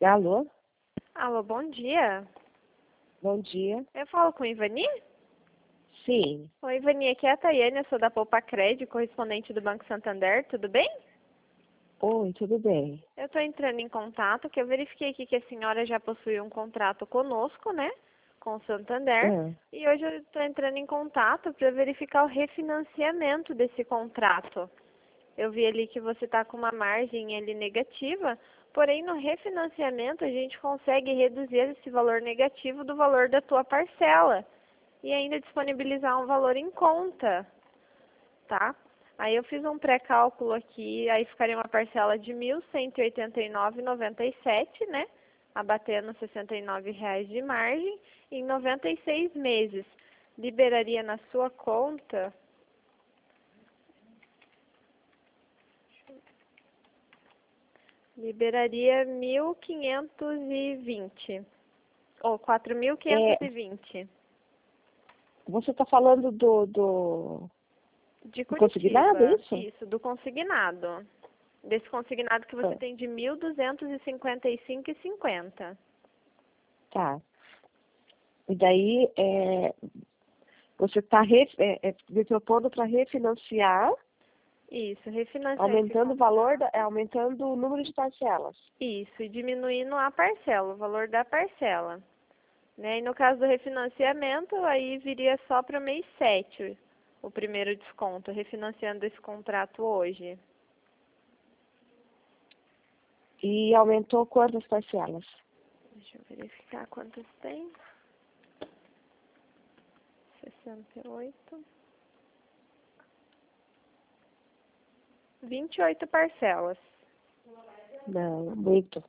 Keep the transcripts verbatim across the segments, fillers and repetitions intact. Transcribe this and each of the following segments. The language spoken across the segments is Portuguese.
Alô? Alô, bom dia. Bom dia. Eu falo com Ivani? Sim. Oi, Ivani, aqui é a Tayane, eu sou da Poupa Crédito, correspondente do Banco Santander, tudo bem? Oi, tudo bem? Eu estou entrando em contato, que eu verifiquei aqui que a senhora já possui um contrato conosco, né? Com o Santander. Ah, E hoje eu estou entrando em contato para verificar o refinanciamento desse contrato. Eu vi ali que você está com uma margem ali negativa, porém no refinanciamento a gente consegue reduzir esse valor negativo do valor da tua parcela e ainda disponibilizar um valor em conta, tá? Aí eu fiz um pré-cálculo aqui, aí ficaria uma parcela de mil cento e oitenta e nove reais e noventa e sete centavos, né? Abatendo sessenta e nove reais de margem, em noventa e seis meses. Liberaria na sua conta liberaria mil quinhentos e vinte, ou quatro mil quinhentos é, e vinte você está falando do, do, de do consignado, é Curitiba. isso? Isso, do consignado. Desse consignado que você Ah, tem de mil duzentos e cinquenta e cinco reais e cinquenta centavos. tá. E daí, é, você está re, é, é, me propondo para refinanciar, Isso, refinanciar esse aumentando o valor, da, é, contrato. aumentando o número de parcelas. Isso, e diminuindo a parcela, o valor da parcela. Né? E no caso do refinanciamento, aí viria só para o mês sete o primeiro desconto, refinanciando esse contrato hoje. E aumentou quantas parcelas? Deixa eu verificar quantos tem. sessenta e oito. vinte e oito parcelas. Não, muito.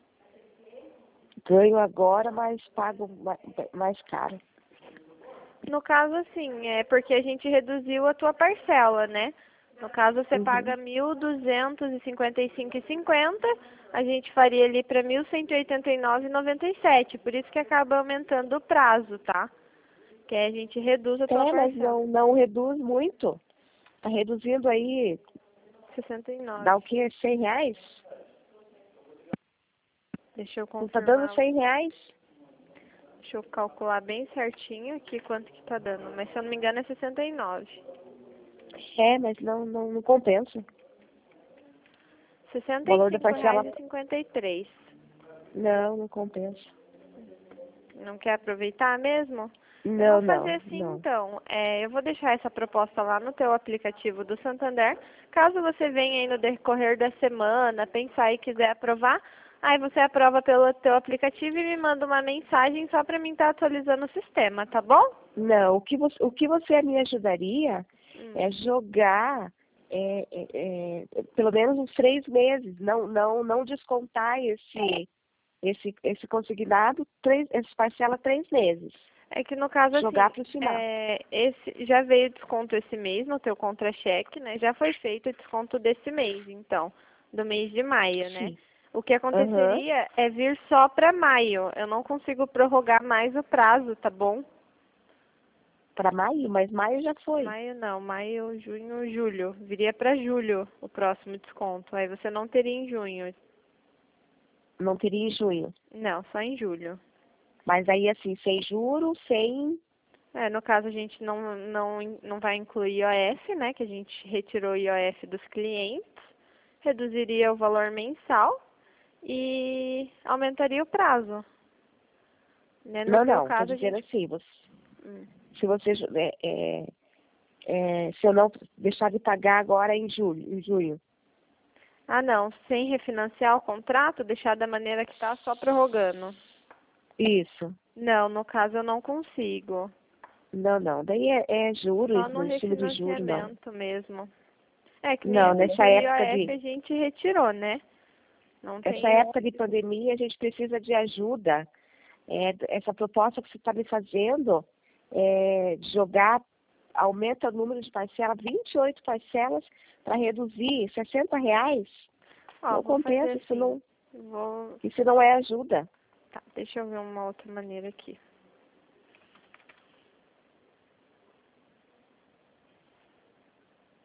Ganho agora, mas pago ma- mais caro. No caso, assim, é porque a gente reduziu a tua parcela, né? No caso, você paga Uhum. mil duzentos e cinquenta e cinco reais e cinquenta centavos, a gente faria ali para mil cento e oitenta e nove reais e noventa e sete centavos. Por isso que acaba aumentando o prazo, tá? Que aí a gente reduz a tua É, mas parcela. não, não reduz muito. Tá reduzindo aí, sessenta e nove. dá o quê? cem reais? Deixa eu Não tá dando confirmar. cem reais? Deixa eu calcular bem certinho aqui quanto que tá dando. Mas se eu não me engano é sessenta e nove. É, mas não, não, não compensa. O sessenta e valor da cinco parcela, reais e cinquenta e três. não, não compensa. Não quer aproveitar mesmo? Eu vou Não, fazer não, assim não. então. É, eu vou deixar essa proposta lá no teu aplicativo do Santander. Caso você venha aí no decorrer da semana, pensar e quiser aprovar, aí você aprova pelo teu aplicativo e me manda uma mensagem só para mim estar atualizando o sistema, tá bom? Não, o que você, o que você me ajudaria Hum. é jogar é, é, é, pelo menos uns três meses, não, não, não descontar esse, esse, esse consignado, três, essa parcela três meses. É que no caso Jogar assim, para o final. é, esse já veio desconto esse mês no teu contra-cheque, né? Já foi feito o desconto desse mês, então, do mês de maio, né? Sim. O que Aham. aconteceria é vir só para maio. Eu não consigo prorrogar mais o prazo, tá bom? Para maio, mas maio já foi. Maio não, maio, junho, julho. Viria para julho o próximo desconto. Aí você não teria em junho. Não teria em junho. Não, só em julho. Mas aí, assim, sem juros, sem... É, no caso a gente não, não, não vai incluir I O F, né? Que a gente retirou o I O F dos clientes. Reduziria o valor mensal e aumentaria o prazo. Né? No Não, teu não, estou caso a dizendo gente. assim, você, Hum. se você... É, é, é, se eu não deixar de pagar agora em julho, em junho. Ah não, sem refinanciar o contrato, deixar da maneira que está, só prorrogando. Isso. Não, no caso eu não consigo. Não, não. Daí é, é Só juros, no em cima de juros, não. refinanciamento mesmo. É que nem Não, esse nessa do época I O F de... a gente retirou, né? Não Essa tem. época de pandemia, a gente precisa de ajuda. É, essa proposta que você está me fazendo, é, de jogar, aumenta o número de parcelas, vinte e oito parcelas, para reduzir sessenta reais, Ó, não vou fazer compensa, isso assim. não, Vou. isso não é ajuda. Tá, deixa eu ver uma outra maneira aqui.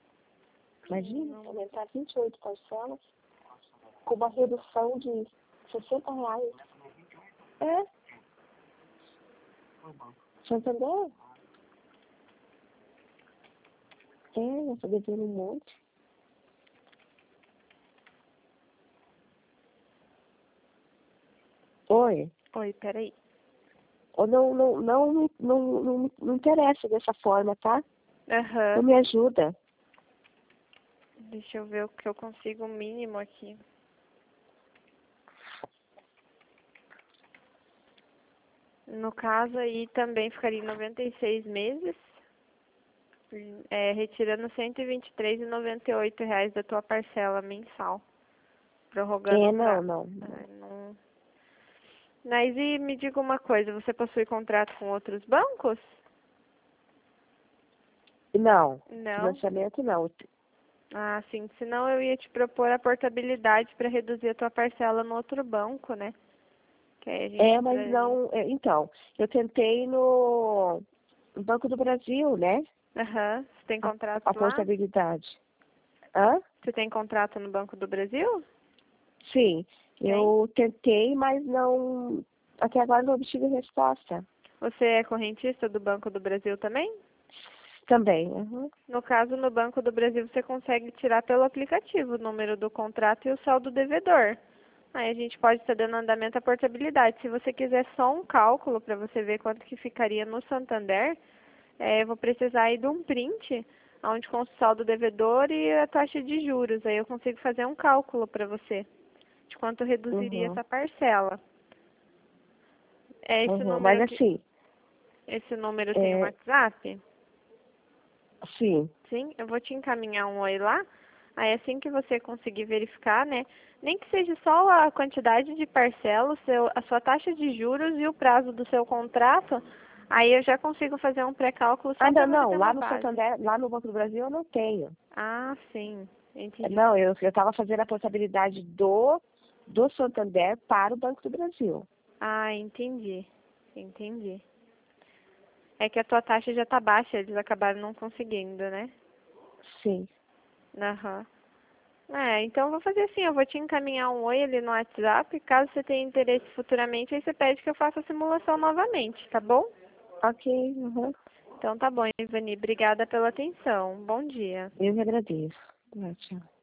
Imagina, Não. aumentar vinte e oito parcelas com uma redução de sessenta reais. É. Santander? É, eu tô devendo um monte. Oi. Oi, peraí. Ou não, não, não, não, não, não, não interessa dessa forma, tá? Aham. Não me ajuda. Deixa eu ver o que eu consigo o mínimo aqui. No caso aí também ficaria em noventa e seis meses, é, retirando cento e vinte e três reais e noventa e oito reais da tua parcela mensal. Prorrogando É, o não, prazo. não. não. Ai, não. Mas e me diga uma coisa, você possui contrato com outros bancos? Não, Não. financiamento não. Ah, sim. Senão eu ia te propor a portabilidade para reduzir a tua parcela no outro banco, né? Que aí a gente É, mas entraria. não. é, Então, eu tentei no no Banco do Brasil, né? Aham. Você tem A, contrato a lá? portabilidade. Hã? Você tem contrato no Banco do Brasil? Sim, Tem. eu tentei, mas não. Até agora não obtive resposta. Você é correntista do Banco do Brasil também? Também. Uhum. No caso, no Banco do Brasil, você consegue tirar pelo aplicativo o número do contrato e o saldo devedor. Aí a gente pode estar dando andamento à portabilidade. Se você quiser só um cálculo para você ver quanto que ficaria no Santander, é, eu vou precisar aí de um print, onde consta o saldo devedor e a taxa de juros. Aí eu consigo fazer um cálculo para você de quanto reduziria Uhum. essa parcela. É esse Uhum. Mas número que assim, esse número tem um é, WhatsApp? sim. Sim, eu vou te encaminhar um oi lá. Aí assim que você conseguir verificar, né? Nem que seja só a quantidade de parcela, o seu, a sua taxa de juros e o prazo do seu contrato, aí eu já consigo fazer um pré-cálculo Ah, só não, para você não. ter Lá uma no base. Santander, lá no Banco do Brasil eu não tenho. Ah, sim, entendi. Não, eu eu estava fazendo a portabilidade do do Santander para o Banco do Brasil. Ah, entendi. Entendi. É que a tua taxa já tá baixa, eles acabaram não conseguindo, né? Sim. Aham. É, então eu vou fazer assim, eu vou te encaminhar um oi ali no WhatsApp, caso você tenha interesse futuramente, aí você pede que eu faça a simulação novamente, tá bom? Ok. Uhum. Então tá bom, Ivani, obrigada pela atenção. Bom dia. Eu que agradeço. Tchau.